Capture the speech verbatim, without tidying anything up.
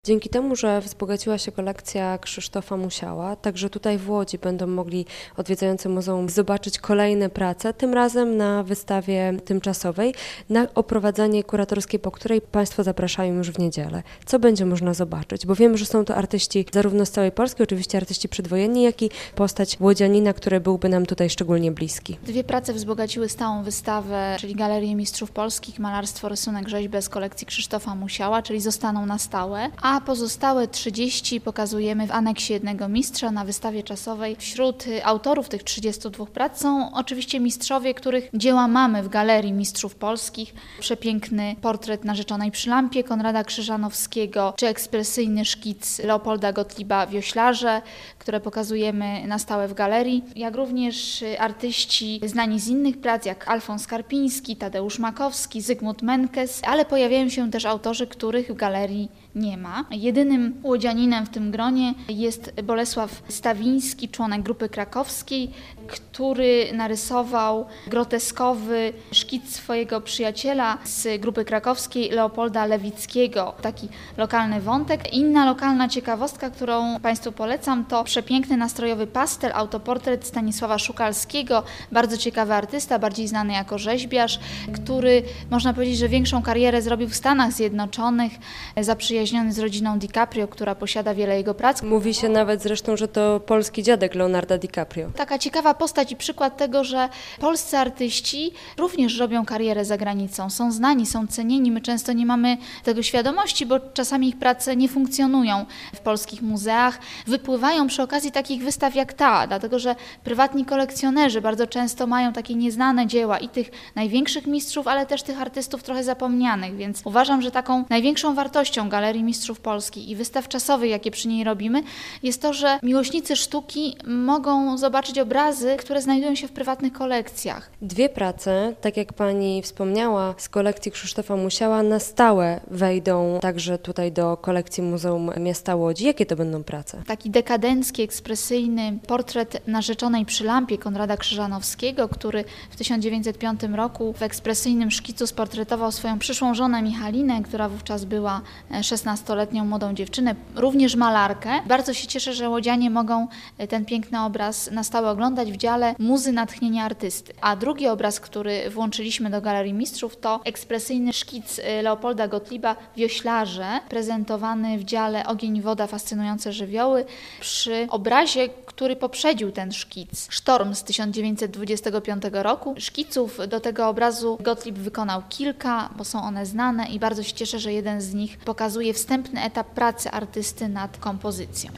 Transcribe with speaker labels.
Speaker 1: Dzięki temu, że wzbogaciła się kolekcja Krzysztofa Musiała, także tutaj w Łodzi będą mogli odwiedzający muzeum zobaczyć kolejne prace, tym razem na wystawie tymczasowej, na oprowadzanie kuratorskie, po której Państwo zapraszają już w niedzielę. Co będzie można zobaczyć? Bo wiem, że są to artyści zarówno z całej Polski, oczywiście artyści przedwojenni, jak i postać łodzianina, który byłby nam tutaj szczególnie bliski.
Speaker 2: Dwie prace wzbogaciły stałą wystawę, czyli Galerię Mistrzów Polskich, malarstwo, rysunek, rzeźbę z kolekcji Krzysztofa Musiała, czyli zostaną na stałe, a pozostałe trzydzieści pokazujemy w aneksie jednego mistrza na wystawie czasowej. Wśród autorów tych trzydziestu dwóch prac są oczywiście mistrzowie, których dzieła mamy w Galerii Mistrzów Polskich. Przepiękny portret narzeczonej przy lampie Konrada Krzyżanowskiego, czy ekspresyjny szkic Leopolda Gottlieba Wioślarze, które pokazujemy na stałe w galerii, jak również artyści znani z innych prac, jak Alfons Karpiński, Tadeusz Makowski, Zygmunt Menkes, ale pojawiają się też autorzy, których w galerii nie ma. Jedynym łodzianinem w tym gronie jest Bolesław Stawiński, członek grupy krakowskiej, który narysował groteskowy szkic swojego przyjaciela z grupy krakowskiej, Leopolda Lewickiego. Taki lokalny wątek. Inna lokalna ciekawostka, którą Państwu polecam, to przepiękny nastrojowy pastel, autoportret Stanisława Szukalskiego, bardzo ciekawy artysta, bardziej znany jako rzeźbiarz, który można powiedzieć, że większą karierę zrobił w Stanach Zjednoczonych, zaprzyjaźniony z rodziną DiCaprio, która posiada wiele jego prac.
Speaker 1: Mówi się nawet zresztą, że to polski dziadek Leonarda DiCaprio.
Speaker 2: Taka ciekawa postać i przykład tego, że polscy artyści również robią karierę za granicą, są znani, są cenieni. My często nie mamy tego świadomości, bo czasami ich prace nie funkcjonują w polskich muzeach. Wypływają przy okazji takich wystaw jak ta, dlatego że prywatni kolekcjonerzy bardzo często mają takie nieznane dzieła i tych największych mistrzów, ale też tych artystów trochę zapomnianych, więc uważam, że taką największą wartością Galerii Mistrzów Polskich i wystaw czasowych, jakie przy niej robimy, jest to, że miłośnicy sztuki mogą zobaczyć obrazy, które znajdują się w prywatnych kolekcjach.
Speaker 1: Dwie prace, tak jak Pani wspomniała, z kolekcji Krzysztofa Musiała na stałe wejdą także tutaj do kolekcji Muzeum Miasta Łodzi. Jakie to będą prace?
Speaker 2: Taki dekadencki, ekspresyjny portret narzeczonej przy lampie Konrada Krzyżanowskiego, który w tysiąc dziewięćset piątym roku w ekspresyjnym szkicu sportretował swoją przyszłą żonę Michalinę, która wówczas była szesnastoletnią młodą dziewczynę, również malarkę. Bardzo się cieszę, że łodzianie mogą ten piękny obraz na stałe oglądać w dziale Muzy Natchnienia Artysty. A drugi obraz, który włączyliśmy do Galerii Mistrzów, to ekspresyjny szkic Leopolda Gottlieba Wioślarze, prezentowany w dziale Ogień i woda, fascynujące żywioły, przy obrazie, który poprzedził ten szkic. Sztorm z tysiąc dziewięćset dwudziestego piątego roku. Szkiców do tego obrazu Gottlieb wykonał kilka, bo są one znane i bardzo się cieszę, że jeden z nich pokazuje wstępny etap pracy artysty nad kompozycją.